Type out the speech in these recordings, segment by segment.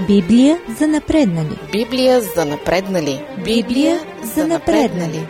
Библия за напреднали. Библия за напреднали. Библия за напреднали.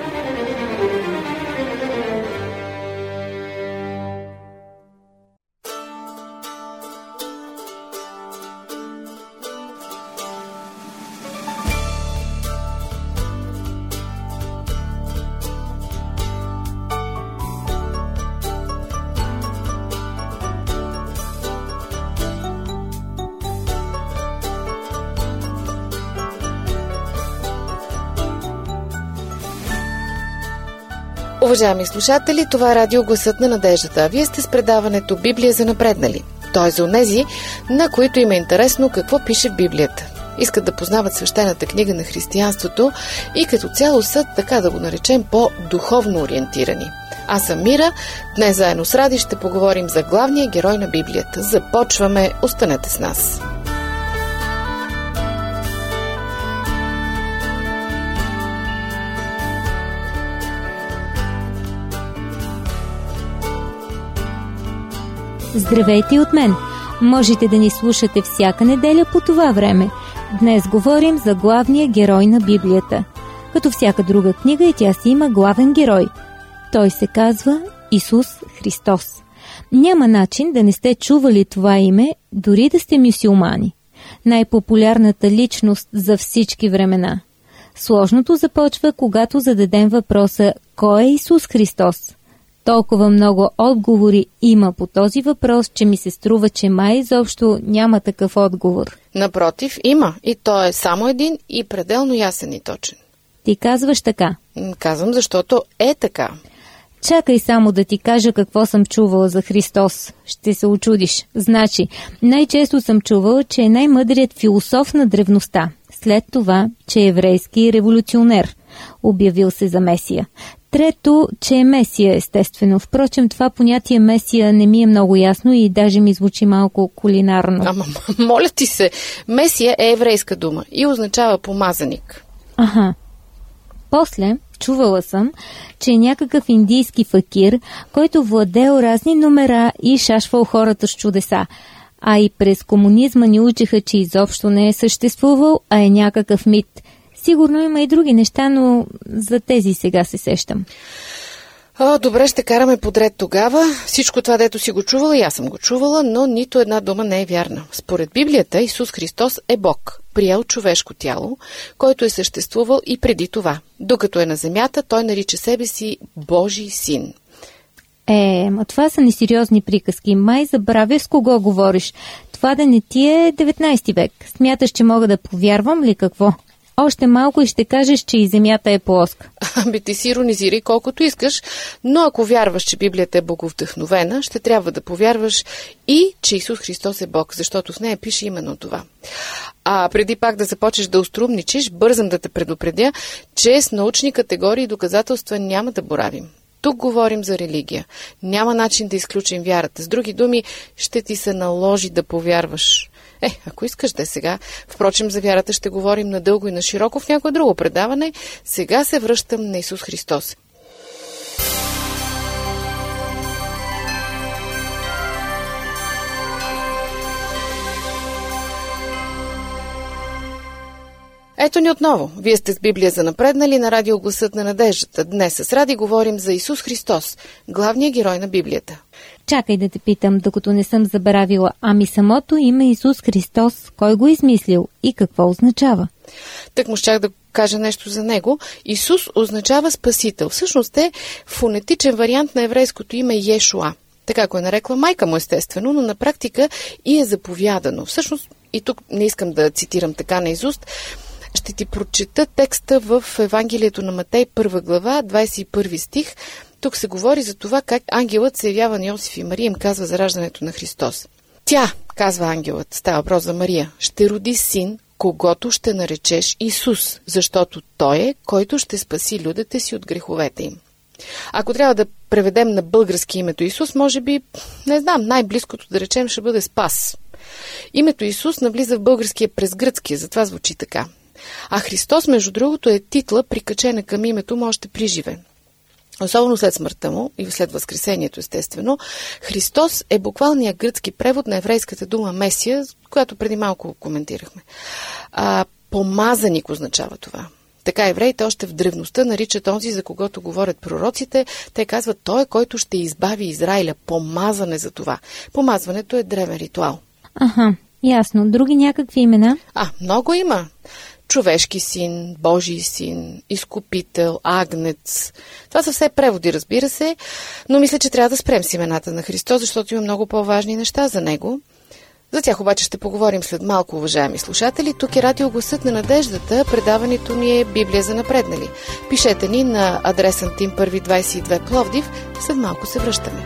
Уважаеми слушатели, това е радио Гласът на надеждата. Вие сте с предаването Библия за напреднали. Той е за онези, на които им е интересно какво пише в Библията. Искат да познават свещената книга на християнството и като цяло са, така да го наречем, по-духовно ориентирани. Аз съм Мира. Днес заедно с Ради ще поговорим за главния герой на Библията. Започваме. Останете с нас. Здравейте от мен! Можете да ни слушате всяка неделя по това време. Днес говорим за главния герой на Библията. Като всяка друга книга и тя си има главен герой. Той се казва Исус Христос. Няма начин да не сте чували това име, дори да сте мюсюлмани. Най-популярната личност за всички времена. Сложното започва, когато зададем въпроса «Кой е Исус Христос?». Толкова много отговори има по този въпрос, че ми се струва, че май изобщо няма такъв отговор. Напротив, има. И той е само един и пределно ясен и точен. Ти казваш така. Казвам, защото е така. Чакай само да ти кажа какво съм чувала за Христос. Ще се учудиш. Значи, най-често съм чувала, че е най-мъдрият философ на древността. След това, че е еврейски революционер. Обявил се за Месия. Трето, че е Месия, естествено. Впрочем, това понятие Месия не ми е много ясно и даже ми звучи малко кулинарно. Ама, моля ти се, Месия е еврейска дума и означава помазаник. Аха. После, чувала съм, че е някакъв индийски факир, който владеел разни номера и шашвал хората с чудеса. А и през комунизма ни учиха, че изобщо не е съществувал, а е някакъв мит. Сигурно има и други неща, но за тези сега се сещам. Добре, ще караме подред тогава. Всичко това, дето си го чувала, и аз съм го чувала, но нито една дума не е вярна. Според Библията, Исус Христос е Бог, приел човешко тяло, който е съществувал и преди това. Докато е на земята, той нарича себе си Божий син. Ма това са несериозни приказки. Май забравя с кого говориш. Това да не ти е 19 век. Смяташ, че мога да повярвам ли какво? Още малко и ще кажеш, че и земята е плоска. Ти си иронизирай колкото искаш, но ако вярваш, че Библията е боговдъхновена, ще трябва да повярваш и, че Исус Христос е Бог, защото в нея пише именно това. А преди пак да започнеш да острумничиш, бързам да те предупредя, че с научни категории и доказателства няма да боравим. Тук говорим за религия. Няма начин да изключим вярата. С други думи, ще ти се наложи да повярваш. Ако искаш да е сега. Впрочем, за вярата ще говорим надълго и на широко в някое друго предаване. Сега се връщам на Исус Христос. Ето ни отново. Вие сте с Библия за напреднали на радио Гласът на надеждата. Днес с Ради говорим за Исус Христос, главният герой на Библията. Чакай да те питам, докато не съм забравила. Ами самото име Исус Христос, кой го измислил и какво означава? Так му щях да кажа нещо за него. Исус означава спасител. Всъщност е фонетичен вариант на еврейското име Йешуа. Така го е нарекла майка му, естествено, но на практика и е заповядано. Всъщност, и тук не искам да цитирам така наизуст, ще ти прочета текста в Евангелието на Матей, 1 глава, 21 стих. Тук се говори за това как ангелът се явява на Йосиф и Мария и им казва за раждането на Христос. Тя, казва ангелът, става въпрос за Мария, ще роди син, когото ще наречеш Исус, защото той е, който ще спаси людите си от греховете им. Ако трябва да преведем на български името Исус, може би, не знам, най-близкото да речем ще бъде Спас. Името Исус навлиза в българския през гръцкия, затова звучи така. А Христос, между другото, е титла, прикачена към името му още при живе. особено след смъртта му и след възкресението, естествено. Христос е буквалният гръцки превод на еврейската дума Месия, която преди малко коментирахме. Помазаник означава това. Така евреите още в древността наричат онзи, за когото говорят пророците. Те казват, той е, който ще избави Израиля. Помазане за това. Помазването е древен ритуал. Аха, ясно. Други някакви имена? Много има. Човешки син, Божий син, изкупител, агнец. Това са все преводи, разбира се, но мисля, че трябва да спрем с имената на Христос, защото има много по-важни неща за него. За тях обаче ще поговорим след малко, уважаеми слушатели. Тук е радио Гласът на надеждата. Предаването ни е Библия за напреднали. Пишете ни на адреса Антим 122 Пловдив. След малко се връщаме.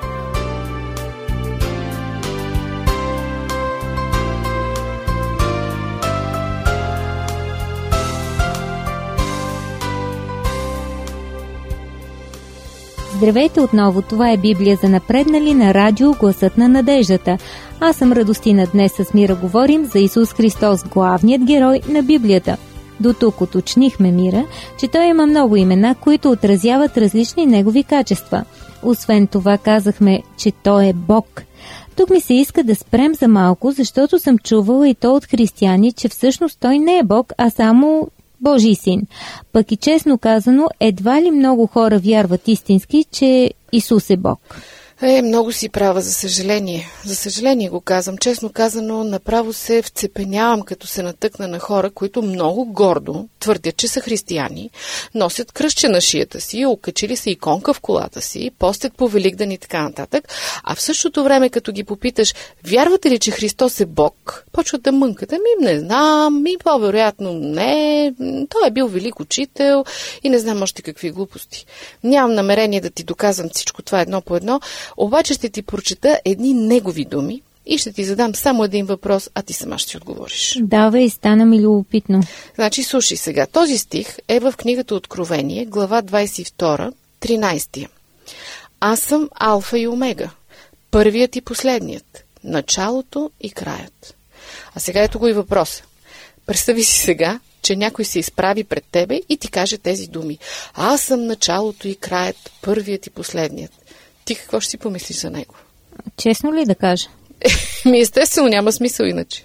Здравейте отново, това е Библия за напреднали на радио Гласът на надеждата. Аз съм Радостина, днес с Мира говорим за Исус Христос, главният герой на Библията. До тук уточнихме, Мира, че той има много имена, които отразяват различни негови качества. Освен това казахме, че той е Бог. Тук ми се иска да спрем за малко, защото съм чувала и то от християни, че всъщност той не е Бог, а само Божий син. Пък и честно казано, едва ли много хора вярват истински, че Исус е Бог. Много си права, за съжаление. За съжаление го казвам. Честно казано, направо се вцепенявам, като се натъкна на хора, които много гордо твърдят, че са християни, носят кръстче на шията си, окачили са иконка в колата си, постят по Великден и така нататък, а в същото време, като ги попиташ, вярвате ли, че Христос е Бог, почват да мънкат. Не знам, по-вероятно не, той е бил велик учител и не знам още какви глупости. Нямам намерение да ти доказвам всичко това едно по едно, обаче ще ти прочета едни негови думи и ще ти задам само един въпрос, а ти сама ще си отговориш. Давай, стана ми любопитно. Значи, слушай сега. Този стих е в книгата Откровение, глава 22, 13. Аз съм Алфа и Омега, първият и последният, началото и краят. А сега ето го и въпроса. Представи си сега, че някой се изправи пред тебе и ти каже тези думи. Аз съм началото и краят, първият и последният. Ти какво ще си помислиш за него? Честно ли да кажа? Естествено, няма смисъл иначе.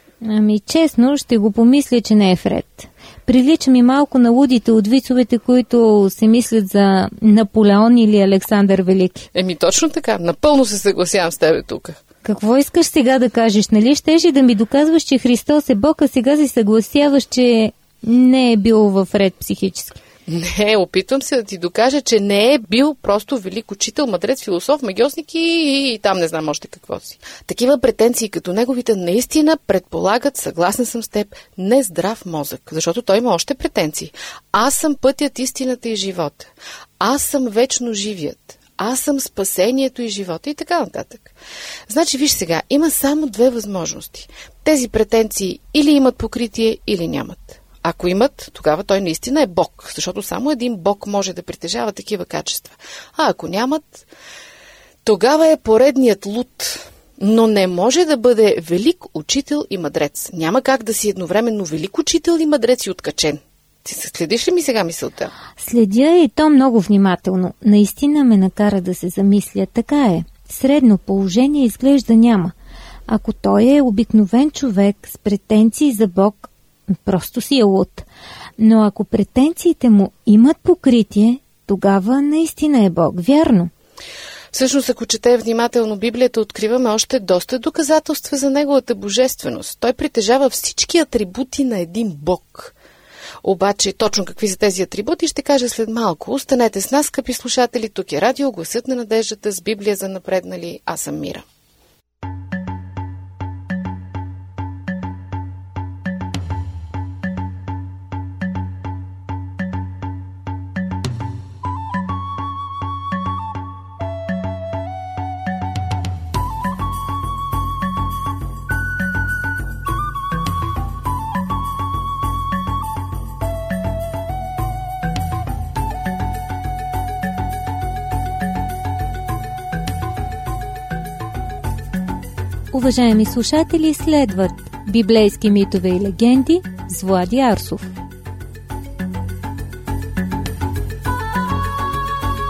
Честно, ще го помисля, че не е вред. Прилича ми малко на лудите от вицовете, които се мислят за Наполеон или Александър Велики. Точно така. Напълно се съгласявам с тебе тук. Какво искаш сега да кажеш, нали? Щеше да ми доказваш, че Христос е Бог, а сега се съгласяваш, че не е бил в ред психически. Не, опитвам се да ти докажа, че не е бил просто велик учител, мъдрец, философ, магьосник и там не знам още какво си. Такива претенции като неговите наистина предполагат, съгласна съм с теб, нездрав мозък, защото той има още претенции. Аз съм пътят, истината и живота. Аз съм вечно живият. Аз съм спасението и живота и така нататък. Значи, виж сега, има само две възможности. Тези претенции или имат покритие, или нямат. Ако имат, тогава той наистина е Бог, защото само един Бог може да притежава такива качества. А ако нямат, тогава е поредният луд, но не може да бъде велик учител и мъдрец. Няма как да си едновременно велик учител и мъдрец и откачен. Ти следиш ли ми сега мисълта? Следя и то много внимателно. Наистина ме накара да се замисля. Така е. Средно положение изглежда няма. Ако той е обикновен човек с претенции за Бог, просто си е луд. Но ако претенциите му имат покритие, тогава наистина е Бог. Вярно? Всъщност, ако четем внимателно Библията, откриваме още доста доказателства за неговата божественост. Той притежава всички атрибути на един Бог. Обаче, точно какви са тези атрибути, ще кажа след малко. Останете с нас, скъпи слушатели. Тук е радио Гласът на надеждата с Библия за напреднали. Аз съм Мира. Уважаеми слушатели, следват библейски митове и легенди с Влади Арсов.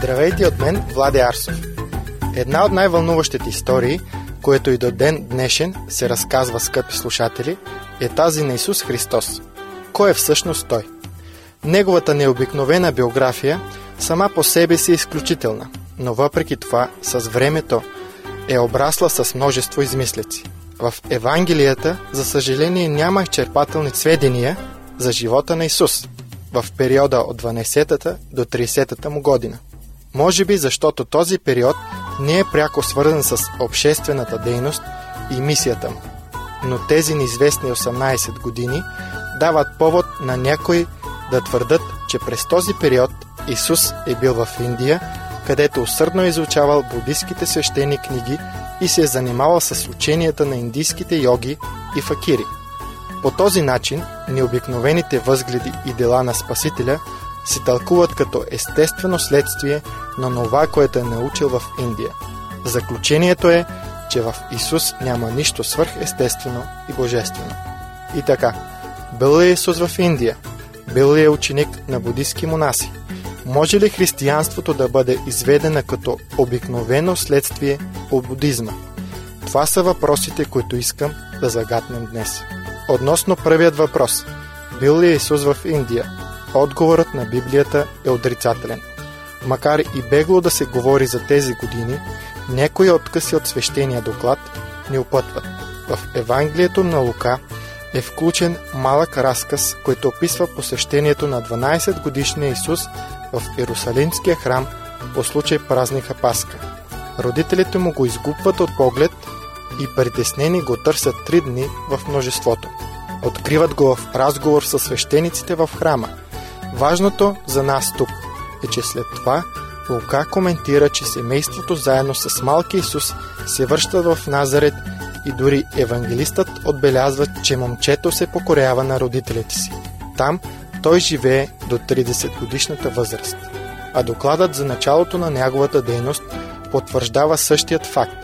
Здравейте от мен, Влади Арсов. Една от най-вълнуващите истории, което и до ден днешен се разказва, скъпи слушатели, е тази на Исус Христос. Кой е всъщност Той? Неговата необикновена биография сама по себе си е изключителна, но въпреки това с времето е обрасла с множество измислици. В Евангелията, за съжаление, няма изчерпателни сведения за живота на Исус в периода от 12-та до 30-та му година. Може би защото този период не е пряко свързан с обществената дейност и мисията му. Но тези неизвестни 18 години дават повод на някои да твърдат, че през този период Исус е бил в Индия, където усърдно е изучавал буддийските свещени книги и се е занимавал с ученията на индийските йоги и факири. По този начин необикновените възгледи и дела на Спасителя се тълкуват като естествено следствие на това, което е научил в Индия. Заключението е, че в Исус няма нищо свръхестествено и божествено. И така, бил ли Исус в Индия? Бил ли е ученик на буддийски монаси? Може ли християнството да бъде изведено като обикновено следствие от будизма? Това са въпросите, които искам да загатнем днес. Относно първият въпрос, бил ли Исус в Индия? Отговорът на Библията е отрицателен. Макар и бегло да се говори за тези години, някои откъси от свещения доклад ни опътват. В Евангелието на Лука е включен малък разказ, който описва посещението на 12-годишния Исус в Иерусалимския храм по случай празника Пасха. Родителите му го изгубват от поглед и притеснени го търсят 3 дни в множеството. Откриват го в разговор с свещениците в храма. Важното за нас тук е, че след това Лука коментира, че семейството заедно с малки Исус се връщат в Назарет и дори евангелистът отбелязва, че момчето се покорява на родителите си. Там той живее до 30-годишната възраст. А докладът за началото на неговата дейност потвърждава същият факт.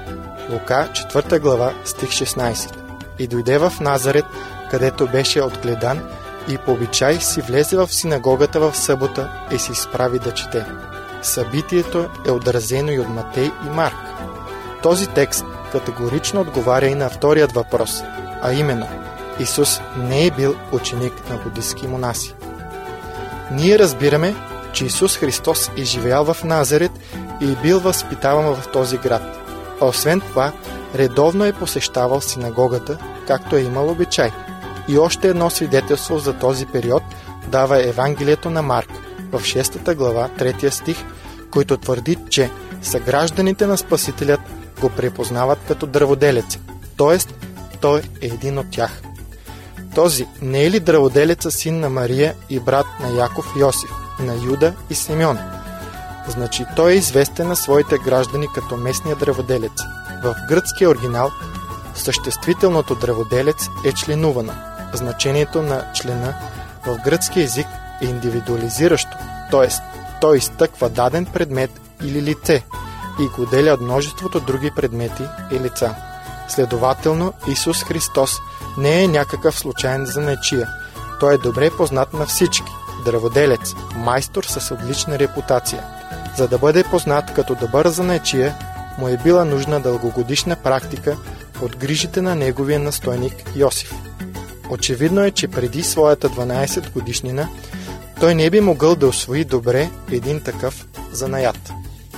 Лука, 4 глава, стих 16. И дойде в Назарет, където беше отгледан, и по обичай си влезе в синагогата в събота и се изправи да чете. Събитието е отразено и от Матей и Марк. Този текст категорично отговаря и на вторият въпрос, а именно Исус не е бил ученик на буддийски монаси. Ние разбираме, че Исус Христос е живеял в Назарет и е бил възпитаван в този град. А освен това, редовно е посещавал синагогата, както е имал обичай. И още едно свидетелство за този период дава Евангелието на Марк в 6 глава, 3 стих, който твърди, че съгражданите на Спасителят го препознават като дърводелец, т.е. той е един от тях. Този не е ли дърводелеца син на Мария и брат на Яков и Йосиф, на Юда и Симеон? Значи той е известен на своите граждани като местния дърводелец. В гръцкия оригинал съществителното дърводелец е членувано. Значението на члена в гръцки език е индивидуализиращо, т.е. той изтъква даден предмет или лице и го отделя от множеството други предмети и лица. Следователно, Исус Христос не е някакъв случайен занаятчия. Той е добре познат на всички. Дърводелец, майстор с отлична репутация. За да бъде познат като добър занаятчия, му е била нужна дългогодишна практика от грижите на неговия настойник Йосиф. Очевидно е, че преди своята 12 годишнина той не би могъл да усвои добре един такъв занаят.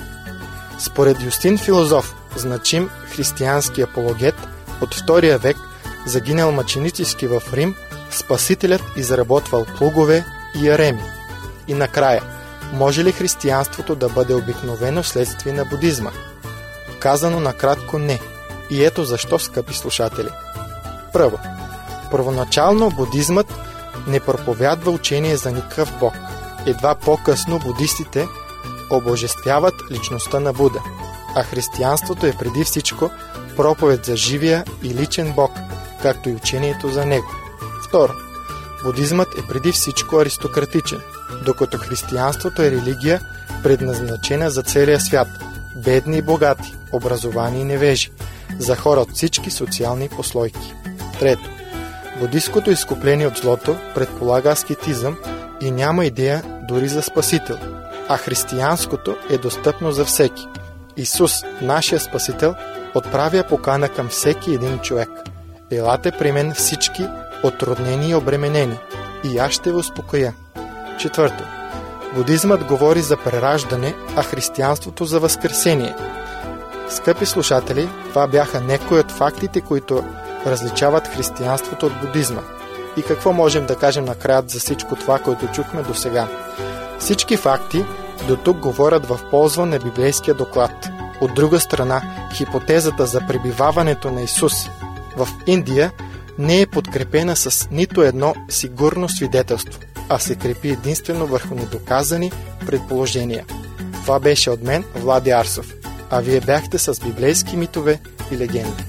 Според Юстин Филозоф, значим християнски апологет от 2 век, загинал мъченически в Рим, Спасителят изработвал плугове и яреми. И накрая, може ли християнството да бъде обикновено следствие на будизма? Казано накратко не. И ето защо, скъпи слушатели. Първо, първоначално будизмът не проповядва учение за никакъв бог. Едва по-късно будистите обожествяват личността на Буда, а християнството е преди всичко проповед за живия и личен Бог, както и учението за него. Второ, будизмът е преди всичко аристократичен, докато християнството е религия, предназначена за целия свят, бедни и богати, образовани и невежи, за хора от всички социални послойки. Трето, буддийското изкупление от злото предполага аскетизъм и няма идея дори за спасител. а християнското е достъпно за всеки. Исус, нашия Спасител, отправя покана към всеки един човек. Елате при мен всички отруднени и обременени, и аз ще ви успокоя. 4. Будизмът говори за прераждане, а християнството за възкресение. Скъпи слушатели, това бяха някои от фактите, които различават християнството от будизма. И какво можем да кажем накрая за всичко това, което чухме до сега? Всички факти до тук говорят в полза на библейския доклад. От друга страна, хипотезата за пребиваването на Исус в Индия не е подкрепена с нито едно сигурно свидетелство, а се крепи единствено върху недоказани предположения. Това беше от мен, Влади Арсов, а вие бяхте с библейски митове и легенди.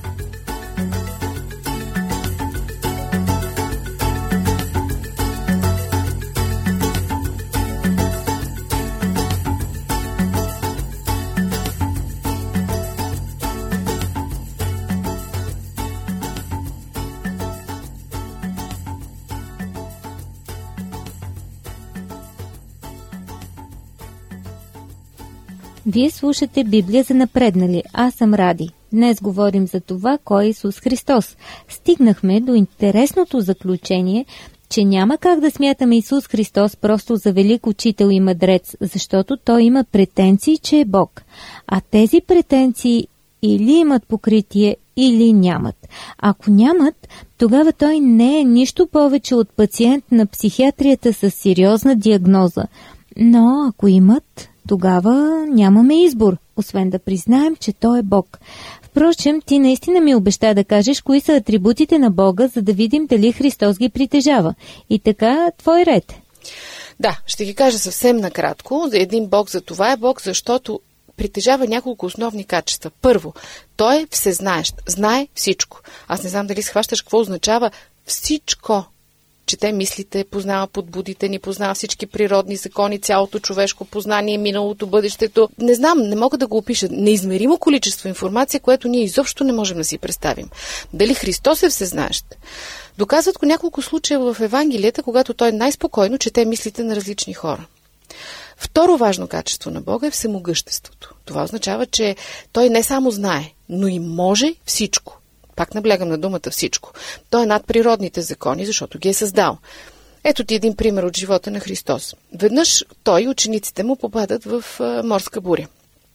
Вие слушате Библия за напреднали. Аз съм Ради. Днес говорим за това, кой е Исус Христос. Стигнахме до интересното заключение, че няма как да смятаме Исус Христос просто за велик учител и мъдрец, защото той има претенции, че е Бог. А тези претенции или имат покритие, или нямат. Ако нямат, тогава той не е нищо повече от пациент на психиатрията с сериозна диагноза. Но ако имат, тогава нямаме избор, освен да признаем, че той е Бог. Впрочем, ти наистина ми обеща да кажеш кои са атрибутите на Бога, за да видим дали Христос ги притежава. И така, твой ред. Да, ще ги кажа съвсем накратко. Един Бог за това е Бог, защото притежава няколко основни качества. Първо, той е всезнаещ, знае всичко. Аз не знам дали схващаш какво означава всичко. Чете мислите, познава подбудите ни, познава всички природни закони, цялото човешко познание, миналото, бъдещето. Не знам, не мога да го опиша. Неизмеримо количество информация, което ние изобщо не можем да си представим. Дали Христос е всезнаещ? Доказват го няколко случая в Евангелията, когато той най-спокойно чете мислите на различни хора. Второ важно качество на Бога е всемогъществото. Това означава, че той не само знае, но и може всичко. Пак наблягам на думата всичко. Той е над природните закони, защото ги е създал. Ето ти един пример от живота на Христос. Веднъж той и учениците му попадат в морска буря.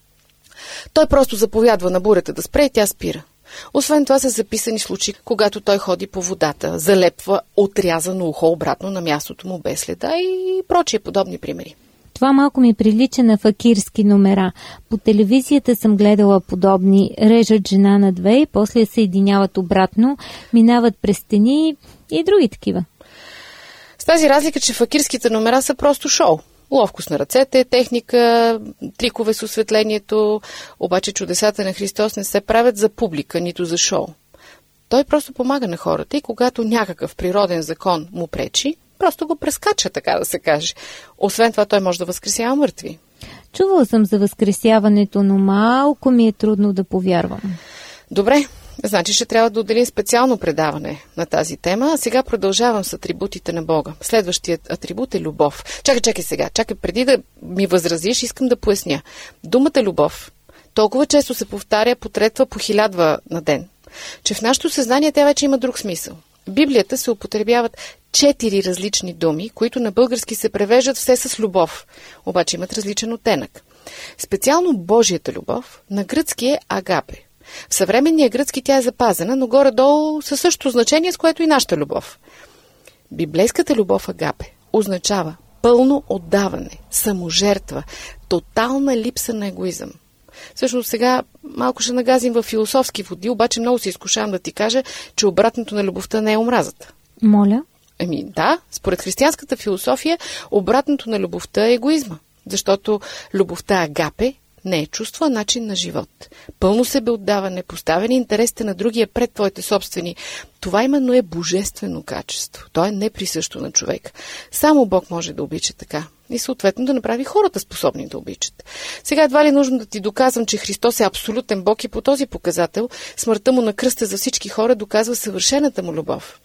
Той просто заповядва на бурята да спре и тя спира. Освен това са записани случаи, когато той ходи по водата, залепва отрязано ухо обратно на мястото му без следа и прочие подобни примери. Това малко ми прилича на факирски номера. По телевизията съм гледала подобни. Режат жена на две и после съединяват обратно, минават през стени и други такива. С тази разлика, че факирските номера са просто шоу. Ловкост на ръцете, техника, трикове с осветлението, обаче чудесата на Христос не се правят за публика, нито за шоу. Той просто помага на хората и когато някакъв природен закон му пречи, просто го прескача, така да се каже. Освен това, той може да възкресява мъртви. Чувала съм за възкресяването, но малко ми е трудно да повярвам. Добре, значи ще трябва да отделим специално предаване на тази тема. А сега продължавам с атрибутите на Бога. Следващият атрибут е любов. Чакай сега. Преди да ми възразиш, искам да поясня. Думата любов толкова често се повтаря, потретва по 1000 на ден, че в нашето съзнание тя вече има друг смисъл. В Библията се употребяват 4 различни думи, които на български се превеждат все с любов, обаче имат различен оттенък. Специално Божията любов на гръцки е агапе. В съвременния гръцки тя е запазена, но горе-долу със същото значение, с което и нашата любов. Библейската любов агапе означава пълно отдаване, саможертва, тотална липса на егоизъм. Всъщност сега малко ще нагазим в философски води, обаче много се изкушавам да ти кажа, че обратното на любовта не е омразата. Моля? Да, според християнската философия обратното на любовта е егоизма, защото любовта агапе не е чувство, а начин на живот. Пълно себеотдаване, поставяне интересите на другия пред твоите собствени. Това именно е божествено качество. То е неприсъщо на човек. Само Бог може да обича така. И съответно да направи хората способни да обичат. Сега едва ли нужно да ти доказвам, че Христос е абсолютен Бог и по този показател смъртта му на кръста за всички хора доказва съвършената му любов.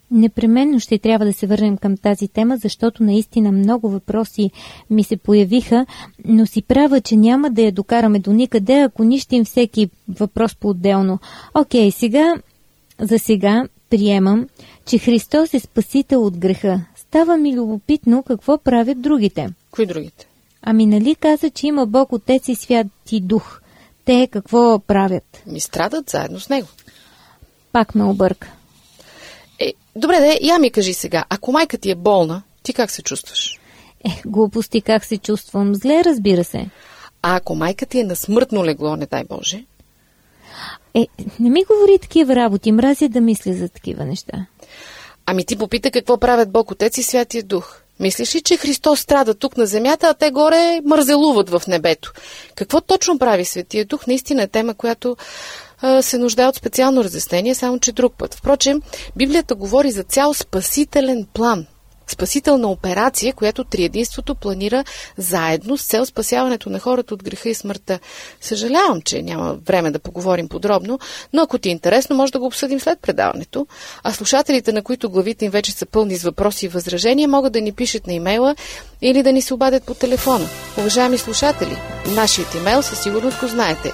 Непременно ще трябва да се върнем към тази тема, защото наистина много въпроси ми се появиха, но си права, че няма да я докараме до никъде, ако нищим всеки въпрос по-отделно. Окей, за сега приемам, че Христос е спасител от греха. Става ми любопитно какво правят другите. Кои другите? Ами нали каза, че има Бог Отец и Святи Дух? Те какво правят? Страдат заедно с Него. Пак ме обърка. Добре, я ми кажи сега, ако майка ти е болна, ти как се чувстваш? Глупости, как се чувствам? Зле, разбира се. А ако майка ти е на смъртно легло, не дай Боже? Не ми говори такива работи, мразя да мисля за такива неща. Ами ти попита какво правят Бог Отец и Святия Дух. Мислиш ли, че Христос страда тук на земята, а те горе мързелуват в небето? Какво точно прави Святия Дух? Наистина е тема, която се нуждае от специално разяснение, само че друг път. Впрочем, Библията говори за цял спасителен план. Спасителна операция, която триединството планира заедно с цел спасяването на хората от греха и смъртта. Съжалявам, че няма време да поговорим подробно, но ако ти е интересно, може да го обсъдим след предаването. А слушателите, на които главите им вече са пълни с въпроси и възражения, могат да ни пишат на имейла или да ни се обадят по телефона. Уважаеми слушатели, нашият имейл със сигурност го знаете.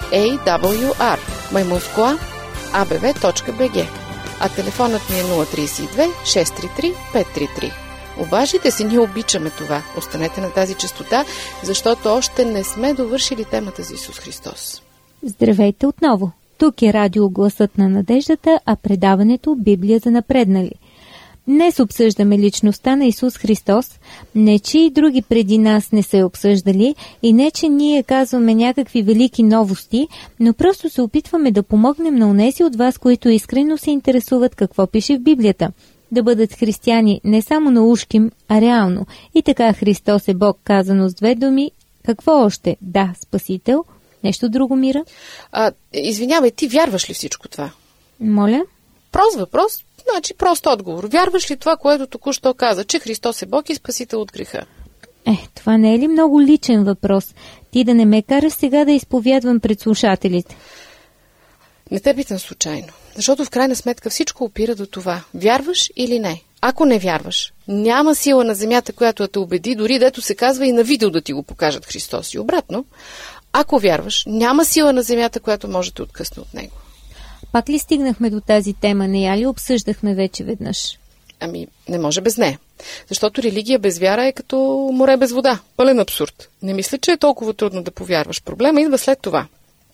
awr@abv.bg, а телефонът ни е 032 633 533. Обажите се, ние обичаме това. Останете на тази честота, защото още не сме довършили темата за Исус Христос. Здравейте отново! Тук е радио Гласът на надеждата, а предаването Библия за напреднали. Днес обсъждаме личността на Исус Христос, не че и други преди нас не са я обсъждали и не че ние казваме някакви велики новости, но просто се опитваме да помогнем на онези от вас, които искрено се интересуват какво пише в Библията. Да бъдат християни не само на ушким, а реално. И така Христос е Бог, казано с две думи. Какво още? Да, Спасител. Нещо друго, Мира? Извинявай, ти вярваш ли всичко това? Моля? Прост въпрос, значи прост отговор. Вярваш ли това, което току-що каза, че Христос е Бог и Спасител от греха? Това не е ли много личен въпрос? Ти да не ме караш сега да изповядвам пред слушателите. Не те питам случайно, защото в крайна сметка всичко опира до това. Вярваш или не? Ако не вярваш, няма сила на земята, която да те убеди, дори дето се казва и на видео да ти го покажат Христос. И обратно, ако вярваш, няма сила на земята, която може да те откъсне от Него. Пак ли стигнахме до тази тема? Не я ли обсъждахме вече веднъж? Не може без нея. Защото религия без вяра е като море без вода. Пълен абсурд. Не мисля, че е толкова трудно да повярваш. Проблема идва след това.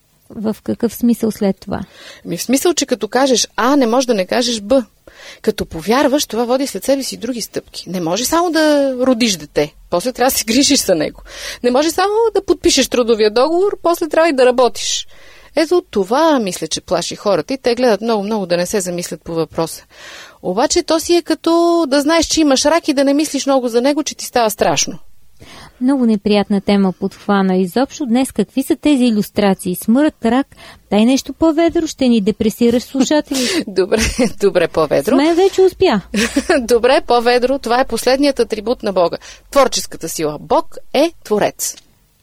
В какъв смисъл след това? В смисъл, че като кажеш А, не можеш да не кажеш Б. Като повярваш, това води след себе си други стъпки. Не може само да родиш дете, после трябва да се грижиш за него. Не може само да подпишеш трудовия договор, после трябва и да работиш. Ето това мисля, че плаши хората и те гледат много да не се замислят по въпроса. Обаче то си е като да знаеш, че имаш рак и да не мислиш много за него, че ти става страшно. Много неприятна тема подхвана. Изобщо днес какви са тези илюстрации? Смърт, рак, дай нещо по-ведро, ще ни депресираш слушатели. Добре, по-ведро. С мен вече успя. Добре, по-ведро, това е последният атрибут на Бога. Творческата сила. Бог е творец.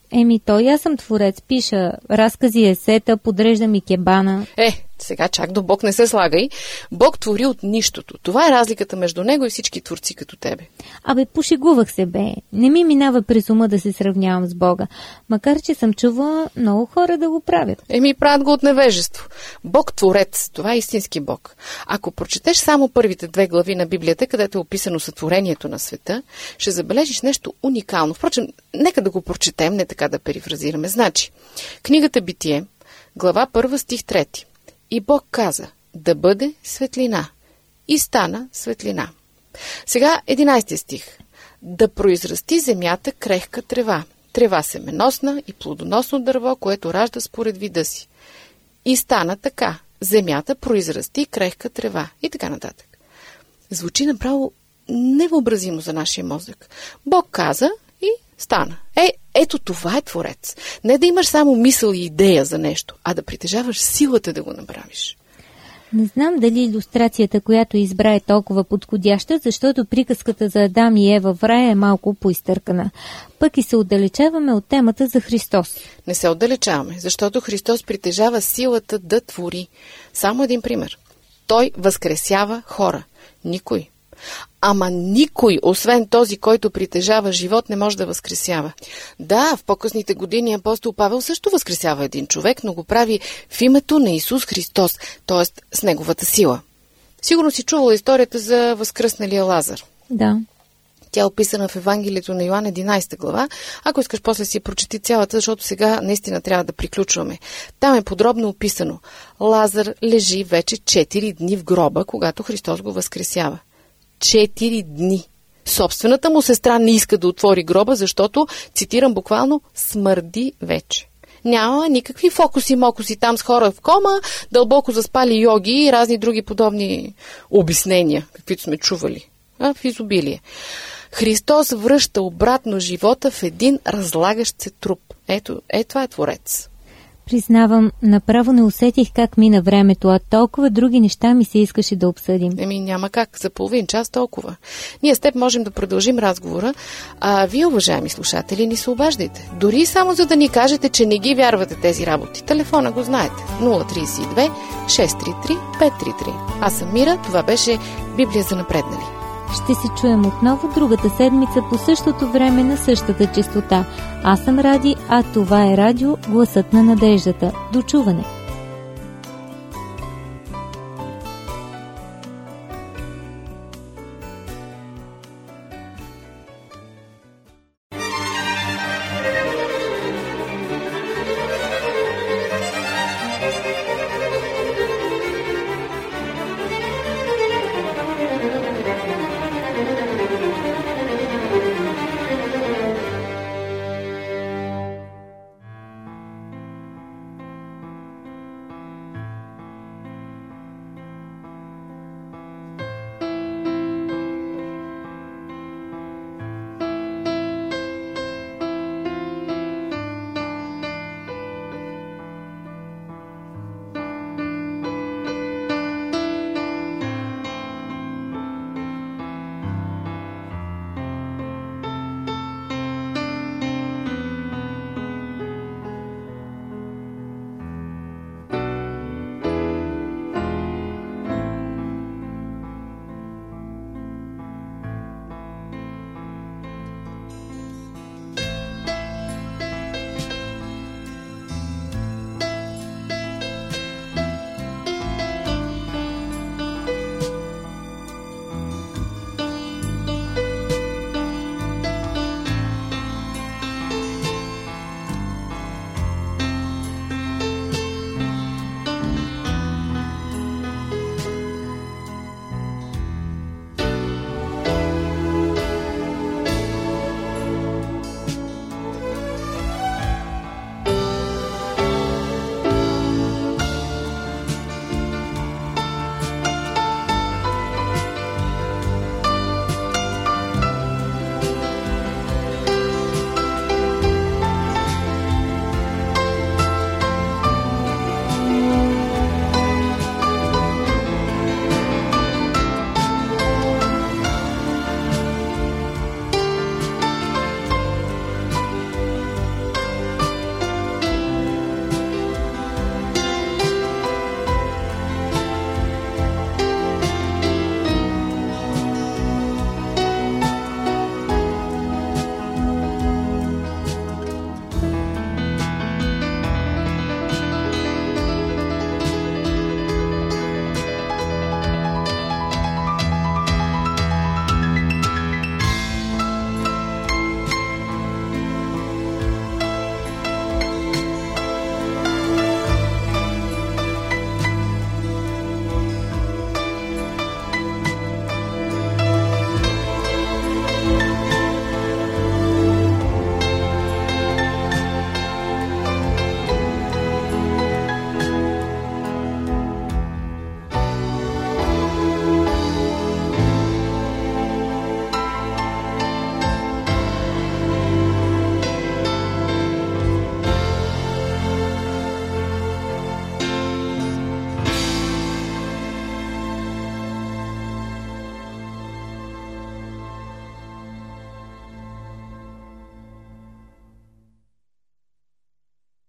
Той аз съм творец, пиша разкази, есета, подреждам и кебана. Сега чак до Бог не се слагай. Бог твори от нищото. Това е разликата между него и всички творци като тебе. Пошегувах се, Не ми минава през ума да се сравнявам с Бога. Макар, че съм чувала много хора да го правят. Правят го от невежество. Бог творец, това е истински Бог. Ако прочетеш само първите 2 глави на Библията, където е описано сътворението на света, ще забележиш нещо уникално. Впрочем, нека да го прочетем, не така да перифразираме. Значи, книгата Битие, глава 1, стих 3. И Бог каза, да бъде светлина. И стана светлина. Сега 11 стих. Да произрасти земята крехка трева. Трева семеносна и плодоносно дърво, което ражда според вида си. И стана така. Земята произрасти крехка трева. И така нататък. Звучи направо невъобразимо за нашия мозък. Бог каза и стана. Ето това е творец. Не да имаш само мисъл и идея за нещо, а да притежаваш силата да го направиш. Не знам дали илюстрацията, която избра, е толкова подходяща, защото приказката за Адам и Ева в рая е малко поизтъркана. Пък и се отдалечаваме от темата за Христос. Не се отдалечаваме, защото Христос притежава силата да твори. Само един пример. Той възкресява хора. Никой. Ама никой, освен този, който притежава живот, не може да възкресява. Да, в по-късните години апостол Павел също възкресява един човек, но го прави в името на Исус Христос, т.е. с неговата сила. Сигурно си чувала историята за възкръсналия Лазар. Да. Тя е описана в Евангелието на Йоан 11 глава. Ако искаш, после си прочети цялата, защото сега наистина трябва да приключваме. Там е подробно описано. Лазар лежи вече 4 дни в гроба, когато Христос го възкресява. 4 дни. Собствената му сестра не иска да отвори гроба, защото, цитирам буквално, смърди вече. Няма никакви фокуси-мокуси там с хора в кома, дълбоко заспали йоги и разни други подобни обяснения, каквито сме чували. В изобилие. Христос връща обратно живота в един разлагащ се труп. Ето това е Творец. Признавам, направо не усетих как мина времето, а толкова други неща ми се искаше да обсъдим. Няма как, за половин час толкова. Ние с теб можем да продължим разговора, а вие, уважаеми слушатели, ни се обаждайте. Дори само за да ни кажете, че не ги вярвате тези работи. Телефона го знаете. 032 633 533. Аз съм Мира, това беше Библия за напреднали. Ще се чуем отново другата седмица по същото време на същата честота. Аз съм Ради, а това е радио Гласът на надеждата. До чуване!